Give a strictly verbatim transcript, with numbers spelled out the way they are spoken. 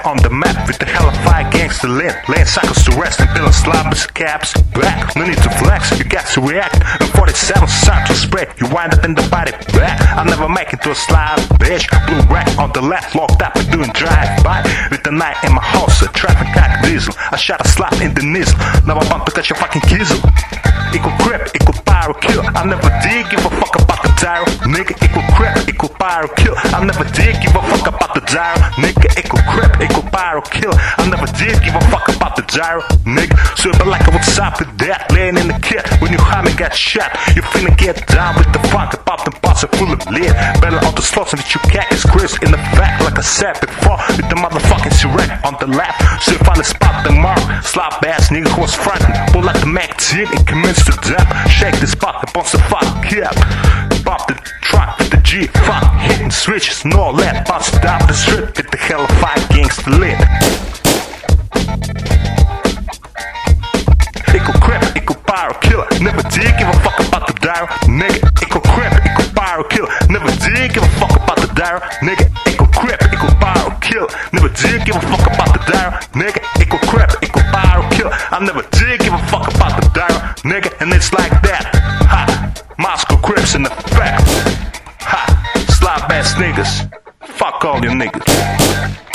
back on the map with the hellfire gangster lit. Laying cycles to rest and building slobbers, caps, back. No need to flex, you got to react. And forty-seven start to spread, you wind up in the body back. I'll never make it to a slide, bitch. Blue rack on the left, locked up and doing drive-by. With the night in my house, a traffic cock diesel. I shot a slap in the nizzle. Now I'm about to catch your fucking kizzle. Equal crip, equal pyro kill. I never did give a fuck about the gyro. Nigga, equal crip, equal pyro kill. I never did give a fuck about the gyro. Nigga, equal crip, equal pyro kill. I never did give a fuck about the gyro. Nigga, so it be like what's up with that? Laying in the kit when you homie got shot. You finna get down with the funk about the boss full of lead. Better on the slots and that you cat is crisp in the back like I said before. With the motherfucking cigarette on the left. So you finally spot the mark. Slop ass nigga who was frontin'. Pull out the Mac ten and commence to dump. Shake the spot, the bounce the fuck up. Pop the truck with the G, fuck, hitting switches, no let, bounce down the strip, hit the hellfire gangster lit. Equal crip, equal pyro killer, never did give a fuck about the gyro, nigga. Equal crip, equal pyro killer, never did give a fuck about the gyro, nigga. Equal crip, equal pyro killer, never did give a fuck about the gyro, nigga. Equal crip, equal pyro killer, I never did give a fuck about the gyro, nigga. And it's like that, ha. Moscow Crips in effect. Ha! Slop ass niggas. Fuck all you niggas.